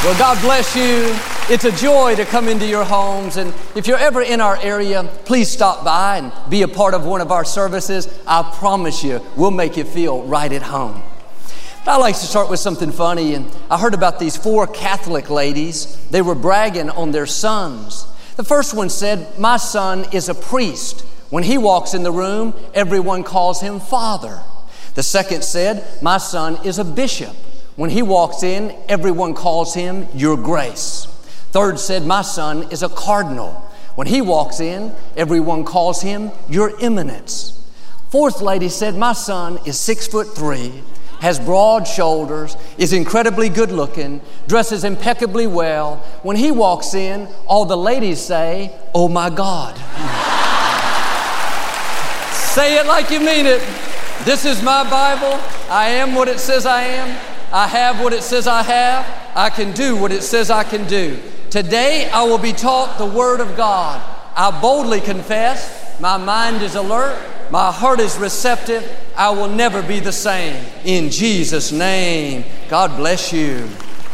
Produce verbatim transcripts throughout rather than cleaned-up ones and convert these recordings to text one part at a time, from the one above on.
Well, God bless you. It's a joy to come into your homes. And if you're ever in our area, please stop by and be a part of one of our services. I promise you, we'll make you feel right at home. But I like to start with something funny. And I heard about these four Catholic ladies. They were bragging on their sons. The first one said, "My son is a priest. When he walks in the room, everyone calls him Father." The second said, "My son is a bishop. When he walks in, everyone calls him Your Grace." Third said, "My son is a cardinal. When he walks in, everyone calls him Your Eminence." Fourth lady said, "My son is six foot three, has broad shoulders, is incredibly good looking, dresses impeccably well. When he walks in, all the ladies say, 'Oh my God.'" Say it like you mean it. This is my Bible. I am what it says I am. I have what it says I have. I can do what it says I can do. Today I will be taught the Word of God. I boldly confess, my mind is alert, my heart is receptive. I will never be the same. In Jesus' name, God bless you.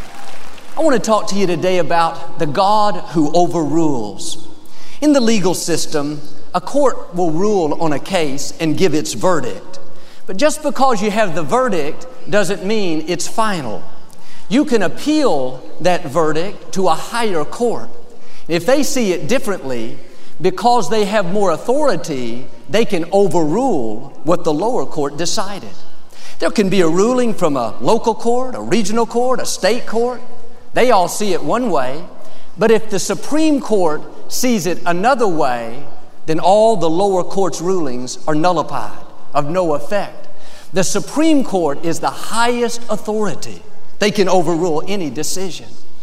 I want to talk to you today about the God who overrules. In the legal system, a court will rule on a case and give its verdict. But just because you have the verdict doesn't mean it's final. You can appeal that verdict to a higher court. If they see it differently, because they have more authority, they can overrule what the lower court decided. There can be a ruling from a local court, a regional court, a state court. They all see it one way. But if the Supreme Court sees it another way, then all the lower court's rulings are nullified, of no effect. The Supreme Court is the highest authority. They can overrule any decision.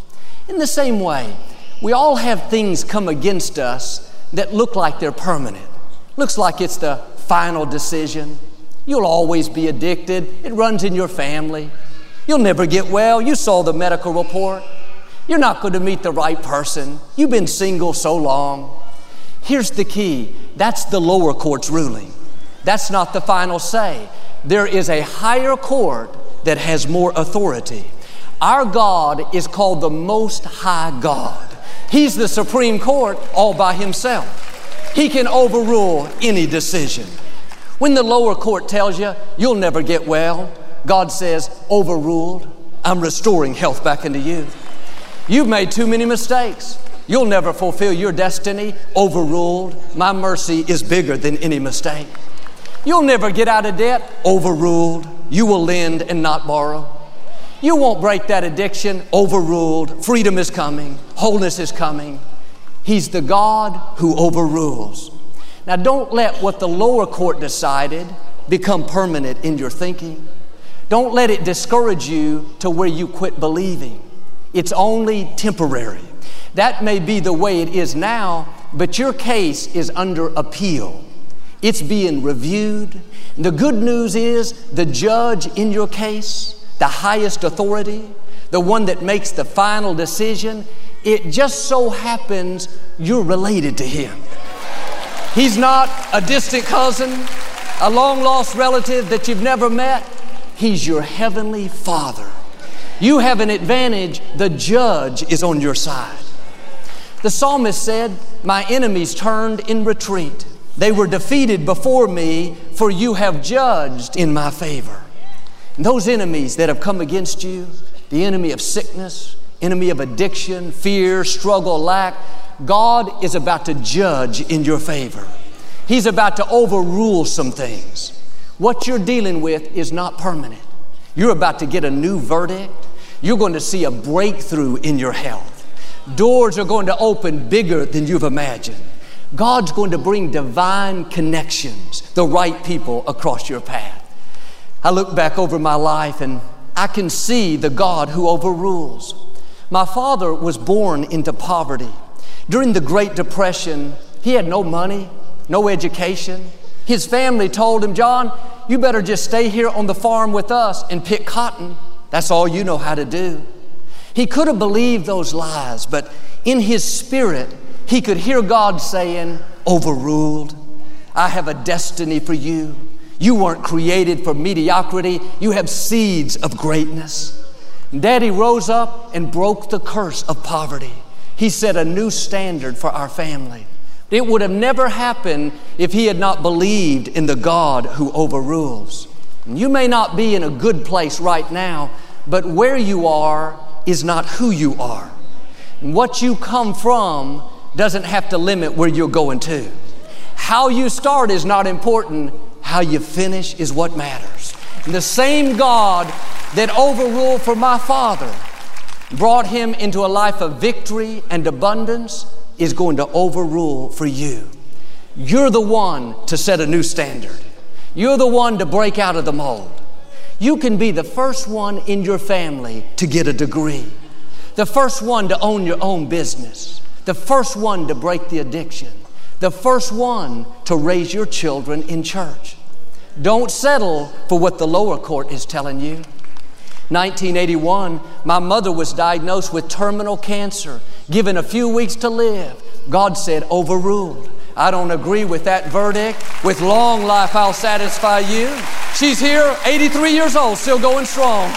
In the same way, we all have things come against us that look like they're permanent. Looks like it's the final decision. You'll always be addicted. It runs in your family. You'll never get well. You saw the medical report. You're not going to meet the right person. You've been single so long. Here's the key. That's the lower court's ruling. That's not the final say. There is a higher court that has more authority. Our God is called the Most High God. He's the Supreme Court all by Himself. He can overrule any decision. When the lower court tells you you'll never get well, God says, "Overruled. I'm restoring health back into you." You've made too many mistakes. You'll never fulfill your destiny. Overruled. My mercy is bigger than any mistake. You'll never get out of debt. Overruled. You will lend and not borrow. You won't break that addiction. Overruled. Freedom is coming. Wholeness is coming. He's the God who overrules. Now, don't let what the lower court decided become permanent in your thinking. Don't let it discourage you to where you quit believing. It's only temporary. That may be the way it is now, but your case is under appeal. It's being reviewed. The good news is the judge in your case, the highest authority, the one that makes the final decision, it just so happens you're related to him. He's not a distant cousin, a long-lost relative that you've never met. He's your heavenly Father. You have an advantage. The judge is on your side. The psalmist said, "My enemies turned in retreat. They were defeated before me, for you have judged in my favor." And those enemies that have come against you, the enemy of sickness, enemy of addiction, fear, struggle, lack, God is about to judge in your favor. He's about to overrule some things. What you're dealing with is not permanent. You're about to get a new verdict. You're going to see a breakthrough in your health. Doors are going to open bigger than you've imagined. God's going to bring divine connections, the right people across your path. I look back over my life and I can see the God who overrules. My father was born into poverty. During the Great Depression, he had no money, no education. His family told him, "John, you better just stay here on the farm with us and pick cotton. That's all you know how to do." He could have believed those lies, but in his spirit, he could hear God saying, "Overruled. I have a destiny for you. You weren't created for mediocrity. You have seeds of greatness." Daddy rose up and broke the curse of poverty. He set a new standard for our family. It would have never happened if he had not believed in the God who overrules. You may not be in a good place right now, but where you are is not who you are. What you come from doesn't have to limit where you're going to. How you start is not important. How you finish is what matters. And the same God that overruled for my father, brought him into a life of victory and abundance, is going to overrule for you. You're the one to set a new standard. You're the one to break out of the mold. You can be the first one in your family to get a degree, the first one to own your own business, the first one to break the addiction, the first one to raise your children in church. Don't settle for what the lower court is telling you. nineteen eighty-one, my mother was diagnosed with terminal cancer, given a few weeks to live. God said, overruled. I don't agree with that verdict. With long life, I'll satisfy you. She's here, eighty-three years old, still going strong.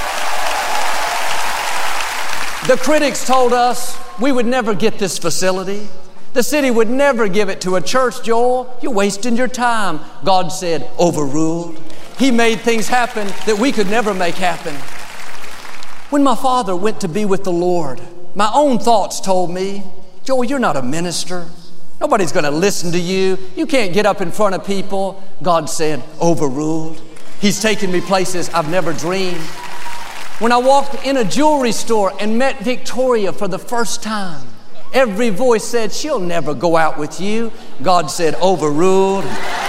The critics told us we would never get this facility. The city would never give it to a church, Joel. You're wasting your time. God said, overruled. He made things happen that we could never make happen. When my father went to be with the Lord, my own thoughts told me, Joel, you're not a minister. Nobody's going to listen to you. You can't get up in front of people. God said, overruled. He's taken me places I've never dreamed. When I walked in a jewelry store and met Victoria for the first time, every voice said, she'll never go out with you. God said, overruled.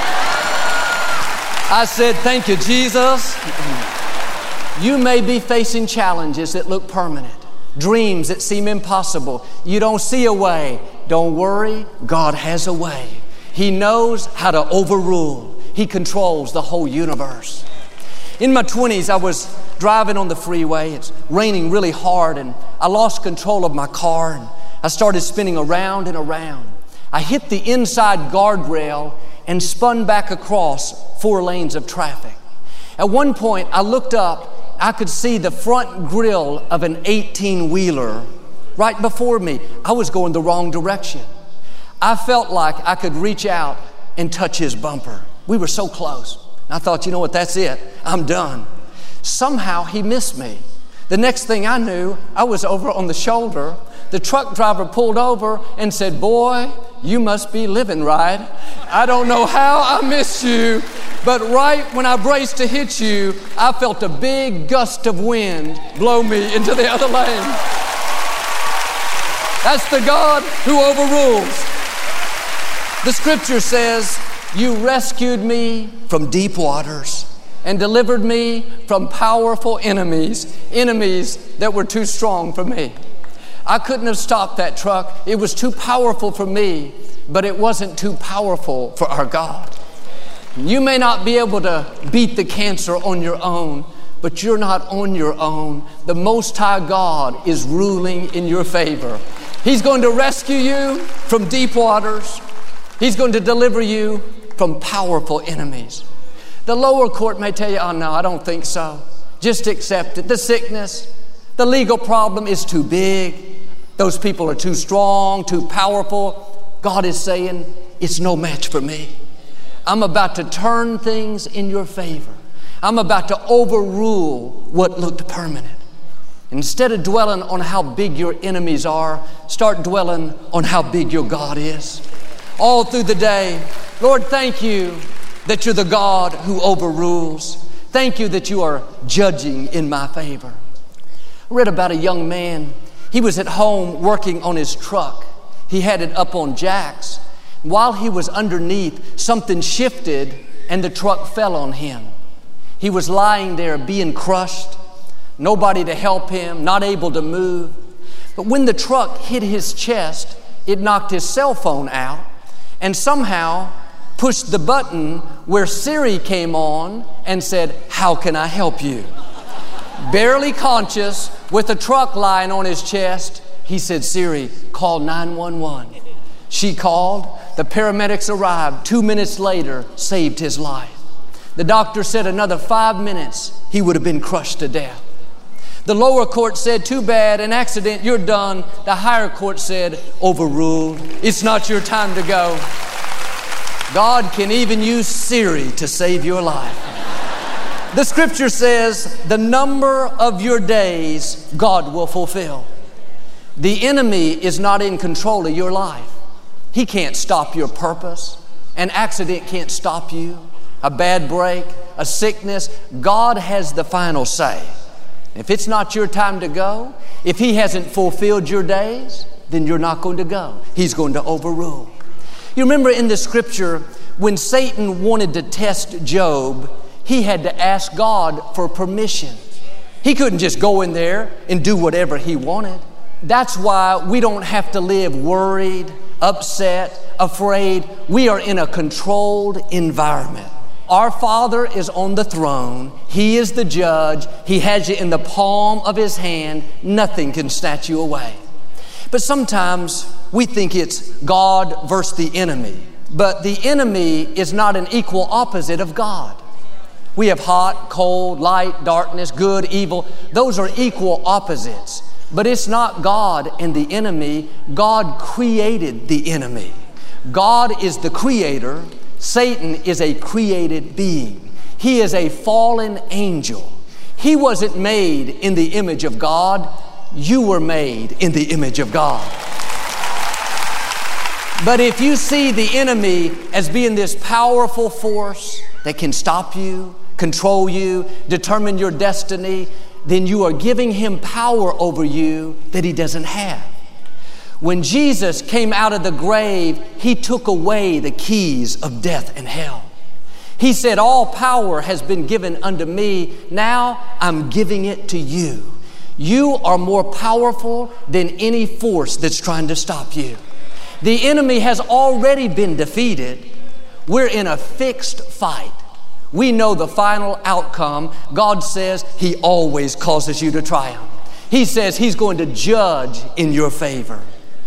I said, thank you, Jesus. You may be facing challenges that look permanent, dreams that seem impossible. You don't see a way. Don't worry, God has a way. He knows how to overrule. He controls the whole universe. In my twenties, I was driving on the freeway. It's raining really hard, and I lost control of my car, and I started spinning around and around. I hit the inside guardrail and spun back across four lanes of traffic. At one point, I looked up. I could see the front grille of an eighteen-wheeler right before me. I was going the wrong direction. I felt like I could reach out and touch his bumper. We were so close. I thought, you know what, that's it. I'm done. Somehow he missed me. The next thing I knew, I was over on the shoulder. The truck driver pulled over and said, boy, you must be living right. I don't know how I missed you, but right when I braced to hit you, I felt a big gust of wind blow me into the other lane. That's the God who overrules. The scripture says, you rescued me from deep waters and delivered me from powerful enemies, enemies that were too strong for me. I couldn't have stopped that truck. It was too powerful for me, but it wasn't too powerful for our God. You may not be able to beat the cancer on your own, but you're not on your own. The Most High God is ruling in your favor. He's going to rescue you from deep waters. He's going to deliver you from powerful enemies. The lower court may tell you, oh no, I don't think so. Just accept it. The sickness, the legal problem is too big. Those people are too strong, too powerful. God is saying, it's no match for me. I'm about to turn things in your favor. I'm about to overrule what looked permanent. Instead of dwelling on how big your enemies are, start dwelling on how big your God is. All through the day, Lord, thank you that you're the God who overrules. Thank you that you are judging in my favor. I read about a young man. He was at home working on his truck. He had it up on jacks. While he was underneath, something shifted and the truck fell on him. He was lying there being crushed, nobody to help him, not able to move. But when the truck hit his chest, it knocked his cell phone out and somehow pushed the button where Siri came on and said, how can I help you? Barely conscious, with a truck lying on his chest, he said, Siri, call nine one one. She called. The paramedics arrived. Two minutes later, saved his life. The doctor said another five minutes, he would have been crushed to death. The lower court said, too bad, an accident, you're done. The higher court said, overruled. It's not your time to go. God can even use Siri to save your life. The scripture says, the number of your days God will fulfill. The enemy is not in control of your life. He can't stop your purpose. An accident can't stop you. A bad break, a sickness. God has the final say. If it's not your time to go, if He hasn't fulfilled your days, then you're not going to go. He's going to overrule. You remember in the scripture, when Satan wanted to test Job, he had to ask God for permission. He couldn't just go in there and do whatever he wanted. That's why we don't have to live worried, upset, afraid. We are in a controlled environment. Our Father is on the throne. He is the judge. He has you in the palm of His hand. Nothing can snatch you away. But sometimes we think it's God versus the enemy. But the enemy is not an equal opposite of God. We have hot, cold, light, darkness, good, evil. Those are equal opposites. But it's not God and the enemy. God created the enemy. God is the creator. Satan is a created being. He is a fallen angel. He wasn't made in the image of God. You were made in the image of God. But if you see the enemy as being this powerful force that can stop you, control you, determine your destiny, then you are giving him power over you that he doesn't have. When Jesus came out of the grave, He took away the keys of death and hell. He said, all power has been given unto me. Now I'm giving it to you. You are more powerful than any force that's trying to stop you. The enemy has already been defeated. We're in a fixed fight. We know the final outcome. God says He always causes you to triumph. He says He's going to judge in your favor.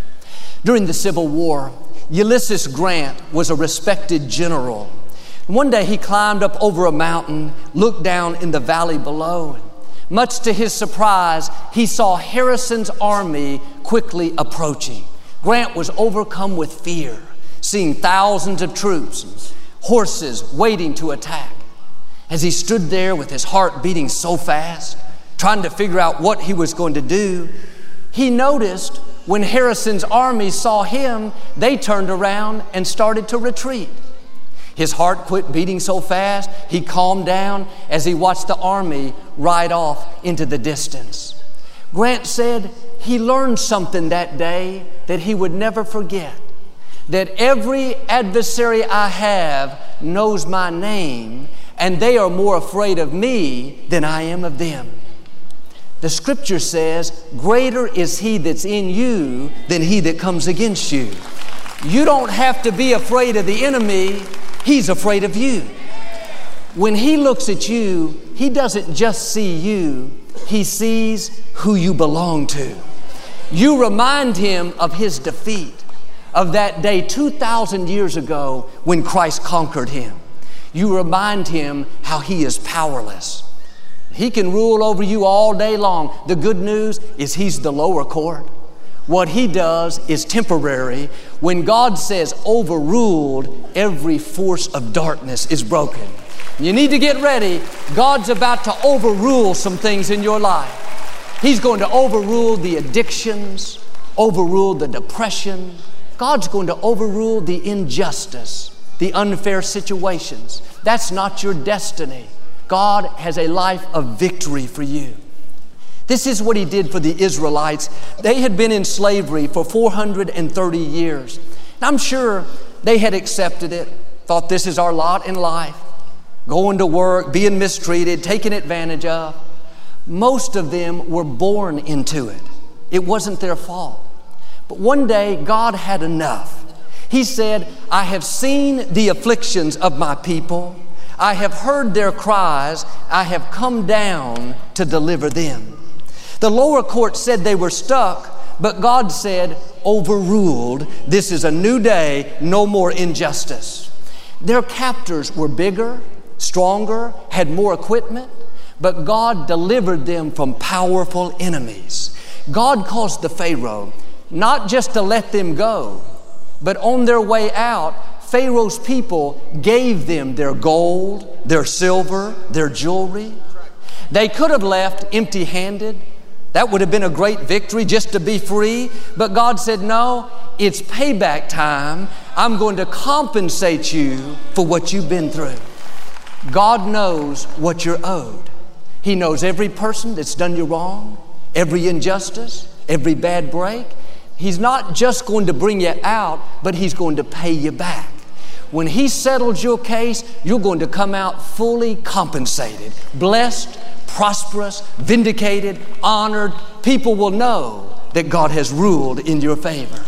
During the Civil War, Ulysses Grant was a respected general. One day he climbed up over a mountain, looked down in the valley below. Much to his surprise, he saw Harrison's army quickly approaching. Grant was overcome with fear, seeing thousands of troops, horses waiting to attack. As he stood there with his heart beating so fast, trying to figure out what he was going to do, he noticed when Harrison's army saw him, they turned around and started to retreat. His heart quit beating so fast, he calmed down as he watched the army ride off into the distance. Grant said he learned something that day that he would never forget. That every adversary I have knows my name, and they are more afraid of me than I am of them. The scripture says, greater is He that's in you than he that comes against you. You don't have to be afraid of the enemy. He's afraid of you. When he looks at you, he doesn't just see you. He sees who you belong to. You remind him of his defeat, of that day two thousand years ago when Christ conquered him. You remind him how he is powerless. He can rule over you all day long. The good news is He's the lower court. What He does is temporary. When God says overruled, every force of darkness is broken. You need to get ready. God's about to overrule some things in your life. He's going to overrule the addictions, overrule the depression. God's going to overrule the injustice, the unfair situations. That's not your destiny. God has a life of victory for you. This is what He did for the Israelites. They had been in slavery for four hundred thirty years. And I'm sure they had accepted it, thought this is our lot in life, going to work, being mistreated, taken advantage of. Most of them were born into it. It wasn't their fault. But one day, God had enough. He said, I have seen the afflictions of my people. I have heard their cries. I have come down to deliver them. The lower court said they were stuck, but God said, overruled. This is a new day, no more injustice. Their captors were bigger, stronger, had more equipment, but God delivered them from powerful enemies. God caused the Pharaoh not just to let them go, but on their way out, Pharaoh's people gave them their gold, their silver, their jewelry. They could have left empty-handed. That would have been a great victory just to be free. But God said, no, it's payback time. I'm going to compensate you for what you've been through. God knows what you're owed. He knows every person that's done you wrong, every injustice, every bad break. He's not just going to bring you out, but He's going to pay you back. When He settles your case, you're going to come out fully compensated, blessed, prosperous, vindicated, honored. People will know that God has ruled in your favor.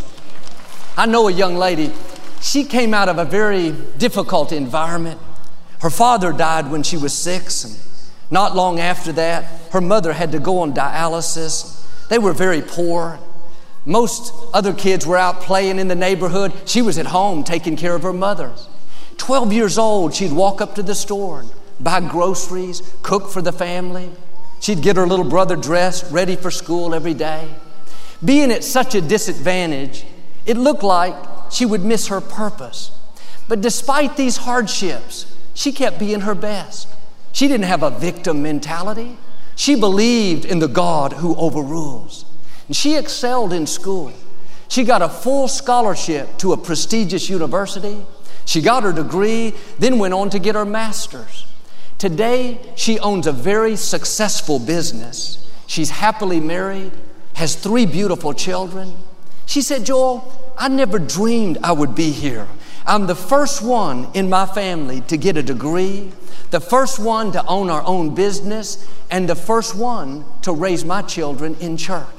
I know a young lady, she came out of a very difficult environment. Her father died when she was six, and not long after that, her mother had to go on dialysis. They were very poor. Most other kids were out playing in the neighborhood. She was at home taking care of her mother. Twelve years old, she'd walk up to the store and buy groceries, cook for the family. She'd get her little brother dressed, ready for school every day. Being at such a disadvantage, it looked like she would miss her purpose. But despite these hardships, she kept being her best. She didn't have a victim mentality. She believed in the God who overrules. And she excelled in school. She got a full scholarship to a prestigious university. She got her degree, then went on to get her master's. Today, she owns a very successful business. She's happily married, has three beautiful children. She said, Joel, I never dreamed I would be here. I'm the first one in my family to get a degree, the first one to own our own business, and the first one to raise my children in church.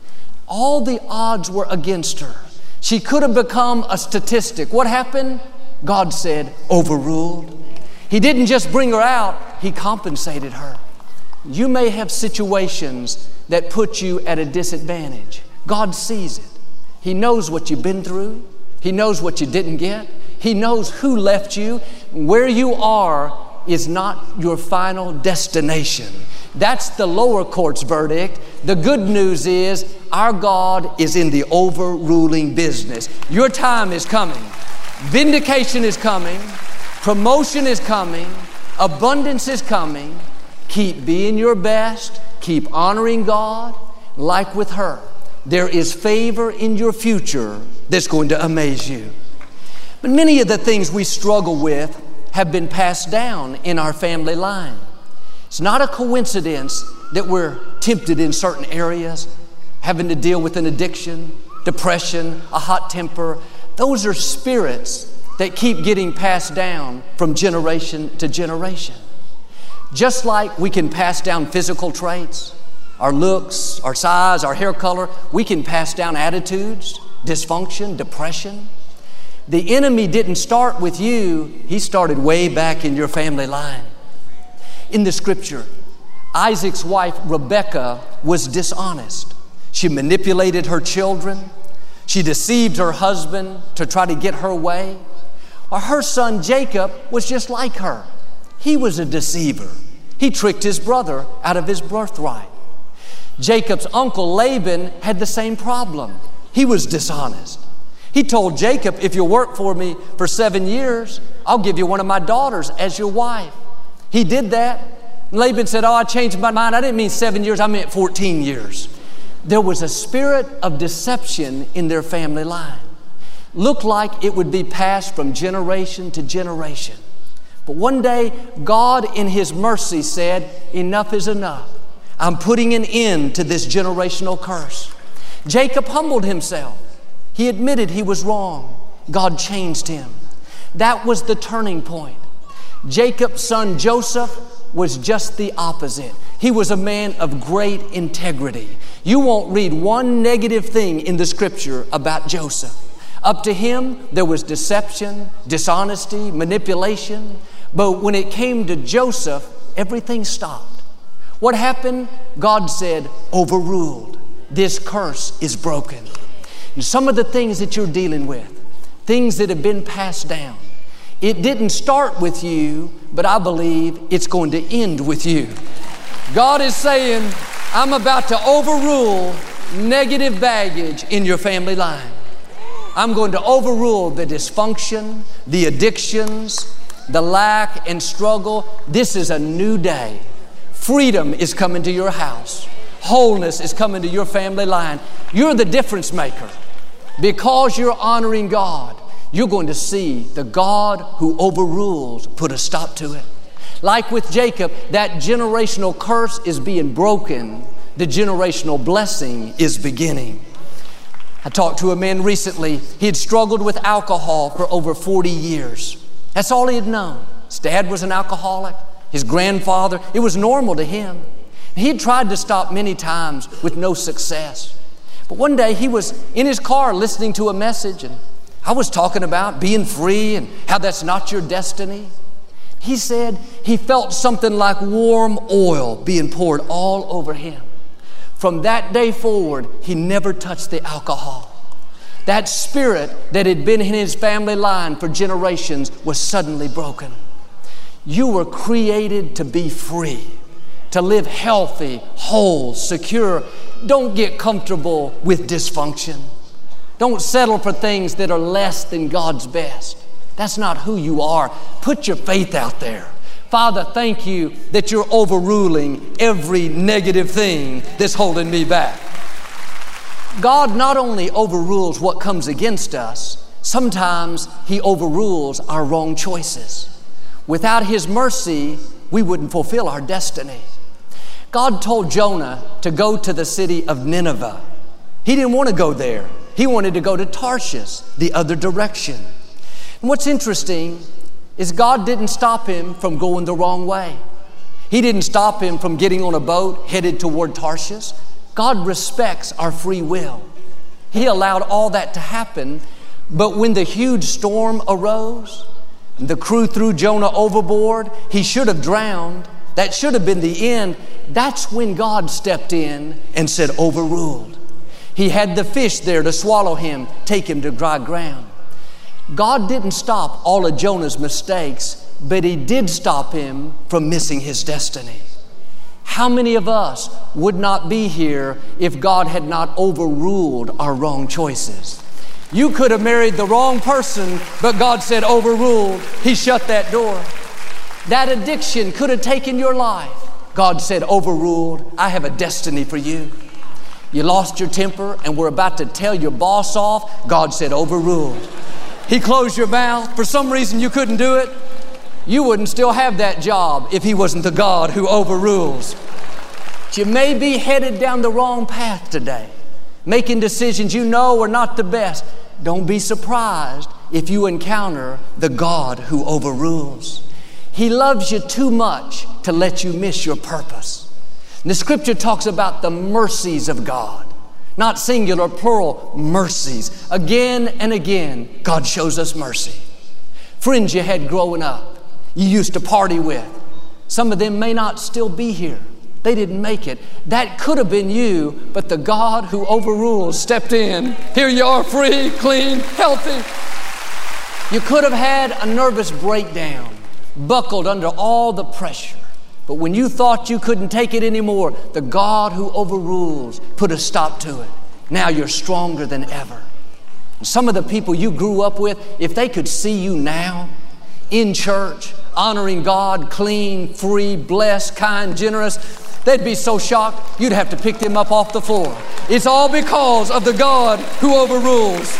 All the odds were against her. She could have become a statistic. What happened? God said, overruled. He didn't just bring her out, He compensated her. You may have situations that put you at a disadvantage. God sees it. He knows what you've been through. He knows what you didn't get. He knows who left you. Where you are is not your final destination. That's the lower court's verdict. The good news is our God is in the overruling business. Your time is coming. Vindication is coming. Promotion is coming. Abundance is coming. Keep being your best. Keep honoring God. Like with her, there is favor in your future that's going to amaze you. But many of the things we struggle with have been passed down in our family line. It's not a coincidence that we're tempted in certain areas, having to deal with an addiction, depression, a hot temper. Those are spirits that keep getting passed down from generation to generation. Just like we can pass down physical traits, our looks, our size, our hair color, we can pass down attitudes, dysfunction, depression. The enemy didn't start with you. He started way back in your family line. In the scripture, Isaac's wife, Rebekah, was dishonest. She manipulated her children. She deceived her husband to try to get her way. Or her son, Jacob, was just like her. He was a deceiver. He tricked his brother out of his birthright. Jacob's uncle, Laban, had the same problem. He was dishonest. He told Jacob, if you'll work for me for seven years, I'll give you one of my daughters as your wife. He did that. Laban said, oh, I changed my mind. I didn't mean seven years. I meant fourteen years. There was a spirit of deception in their family line. Looked like it would be passed from generation to generation. But one day, God in His mercy said, enough is enough. I'm putting an end to this generational curse. Jacob humbled himself. He admitted he was wrong. God changed him. That was the turning point. Jacob's son Joseph was just the opposite. He was a man of great integrity. You won't read one negative thing in the scripture about Joseph. Up to him, there was deception, dishonesty, manipulation. But when it came to Joseph, everything stopped. What happened? God said, overruled. This curse is broken. And some of the things that you're dealing with, things that have been passed down, It didn't start with you, but I believe it's going to end with you. God is saying, I'm about to overrule negative baggage in your family line. I'm going to overrule the dysfunction, the addictions, the lack and struggle. This is a new day. Freedom is coming to your house. Wholeness is coming to your family line. You're the difference maker. Because you're honoring God, you're going to see the God who overrules put a stop to it. Like with Jacob, that generational curse is being broken. The generational blessing is beginning. I talked to a man recently. He had struggled with alcohol for over forty years. That's all he had known. His dad was an alcoholic. His grandfather, it was normal to him. He had tried to stop many times with no success. But one day he was in his car listening to a message, and I was talking about being free and how that's not your destiny. He said he felt something like warm oil being poured all over him. From that day forward, he never touched the alcohol. That spirit that had been in his family line for generations was suddenly broken. You were created to be free, to live healthy, whole, secure. Don't get comfortable with dysfunction. Don't settle for things that are less than God's best. That's not who you are. Put your faith out there. Father, thank you that you're overruling every negative thing that's holding me back. God not only overrules what comes against us, sometimes He overrules our wrong choices. Without His mercy, we wouldn't fulfill our destiny. God told Jonah to go to the city of Nineveh. He didn't want to go there. He wanted to go to Tarshish, the other direction. And what's interesting is God didn't stop him from going the wrong way. He didn't stop him from getting on a boat headed toward Tarshish. God respects our free will. He allowed all that to happen, but when the huge storm arose, the crew threw Jonah overboard, he should have drowned. That should have been the end. That's when God stepped in and said, overruled. He had the fish there to swallow him, take him to dry ground. God didn't stop all of Jonah's mistakes, but He did stop him from missing his destiny. How many of us would not be here if God had not overruled our wrong choices? You could have married the wrong person, but God said overruled. He shut that door. That addiction could have taken your life. God said overruled. I have a destiny for you. You lost your temper and were about to tell your boss off. God said overruled. He closed your mouth. For some reason you couldn't do it. You wouldn't still have that job if He wasn't the God who overrules. But you may be headed down the wrong path today, making decisions you know are not the best. Don't be surprised if you encounter the God who overrules. He loves you too much to let you miss your purpose. And the scripture talks about the mercies of God. Not singular, plural, mercies. Again and again, God shows us mercy. Friends you had growing up, you used to party with. Some of them may not still be here. They didn't make it. That could have been you, but the God who overrules stepped in. Here you are, free, clean, healthy. You could have had a nervous breakdown, buckled under all the pressure. But when you thought you couldn't take it anymore, the God who overrules put a stop to it. Now you're stronger than ever. And some of the people you grew up with, if they could see you now in church, honoring God, clean, free, blessed, kind, generous, they'd be so shocked you'd have to pick them up off the floor. It's all because of the God who overrules.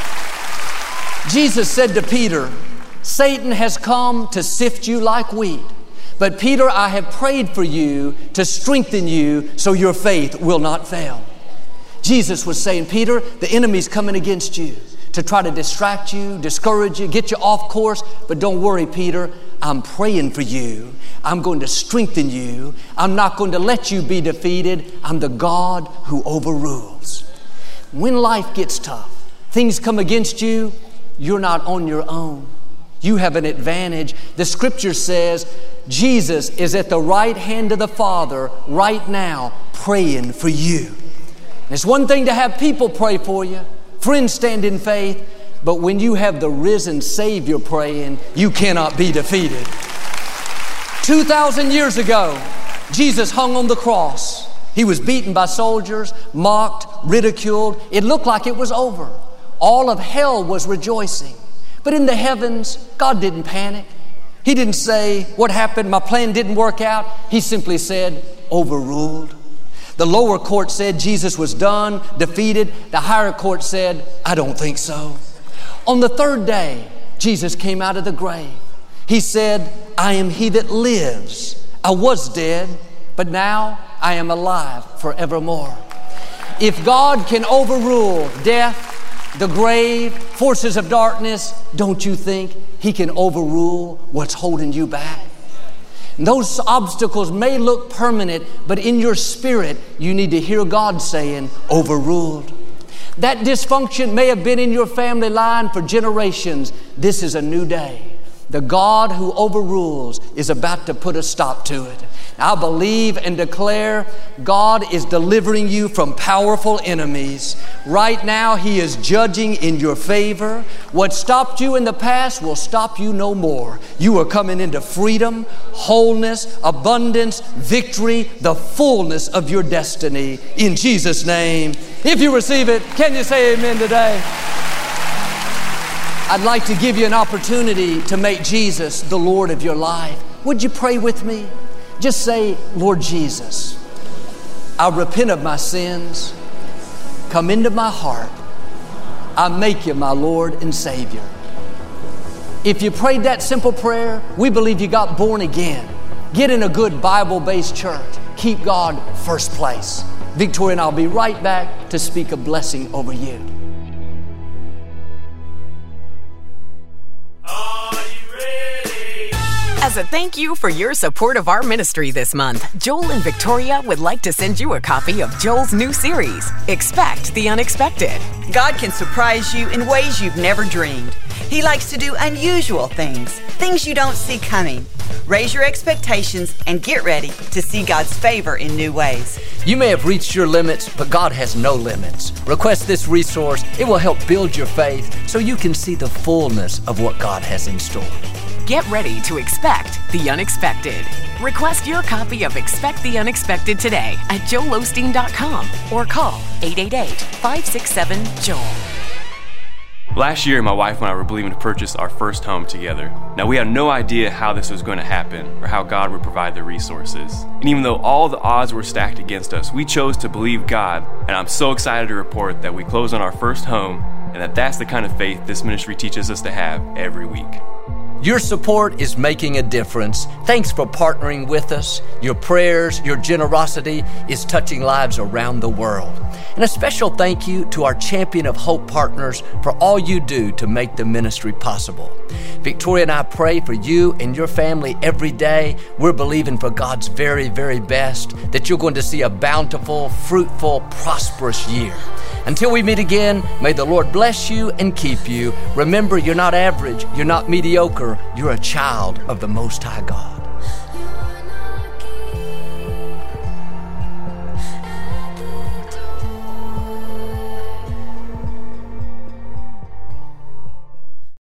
Jesus said to Peter, Satan has come to sift you like wheat. But Peter, I have prayed for you to strengthen you so your faith will not fail. Jesus was saying, Peter, the enemy's coming against you to try to distract you, discourage you, get you off course. But don't worry, Peter, I'm praying for you. I'm going to strengthen you. I'm not going to let you be defeated. I'm the God who overrules. When life gets tough, things come against you, you're not on your own. You have an advantage. The scripture says Jesus is at the right hand of the Father right now praying for you. And it's one thing to have people pray for you, friends stand in faith, But when you have the risen Savior praying, you cannot be defeated. two thousand years ago, Jesus hung on the cross. He was beaten by soldiers, mocked, ridiculed. It looked like it was over. All of hell was rejoicing. But in the heavens, God didn't panic. He didn't say, what happened? My plan didn't work out. He simply said, overruled. The lower court said Jesus was done, defeated. The higher court said, I don't think so. On the third day, Jesus came out of the grave. He said, I am he that lives. I was dead, but now I am alive forevermore. If God can overrule death, the grave, forces of darkness, don't you think He can overrule what's holding you back? And those obstacles may look permanent, but in your spirit, you need to hear God saying, overruled. That dysfunction may have been in your family line for generations. This is a new day. The God who overrules is about to put a stop to it. I believe and declare God is delivering you from powerful enemies. Right now, He is judging in your favor. What stopped you in the past will stop you no more. You are coming into freedom, wholeness, abundance, victory, the fullness of your destiny in Jesus' name. If you receive it, can you say amen today? I'd like to give you an opportunity to make Jesus the Lord of your life. Would you pray with me? Just say, Lord Jesus, I repent of my sins. Come into my heart. I make you my Lord and Savior. If you prayed that simple prayer, we believe you got born again. Get in a good Bible-based church. Keep God first place. Victoria and I'll be right back to speak a blessing over you. As a thank you for your support of our ministry this month, Joel and Victoria would like to send you a copy of Joel's new series, Expect the Unexpected. God can surprise you in ways you've never dreamed. He likes to do unusual things, things you don't see coming. Raise your expectations and get ready to see God's favor in new ways. You may have reached your limits, but God has no limits. Request this resource. It will help build your faith so you can see the fullness of what God has in store. Get ready to expect the unexpected. Request your copy of Expect the Unexpected today at joel osteen dot com or call eight eight eight, five six seven, Joel. Last year, my wife and I were believing to purchase our first home together. Now, we had no idea how this was going to happen or how God would provide the resources. And even though all the odds were stacked against us, we chose to believe God. And I'm so excited to report that we closed on our first home and that that's the kind of faith this ministry teaches us to have every week. Your support is making a difference. Thanks for partnering with us. Your prayers, your generosity is touching lives around the world. And a special thank you to our Champion of Hope partners for all you do to make the ministry possible. Victoria and I pray for you and your family every day. We're believing for God's very, very best, that you're going to see a bountiful, fruitful, prosperous year. Until we meet again, may the Lord bless you and keep you. Remember, you're not average, you're not mediocre, you're a child of the Most High God.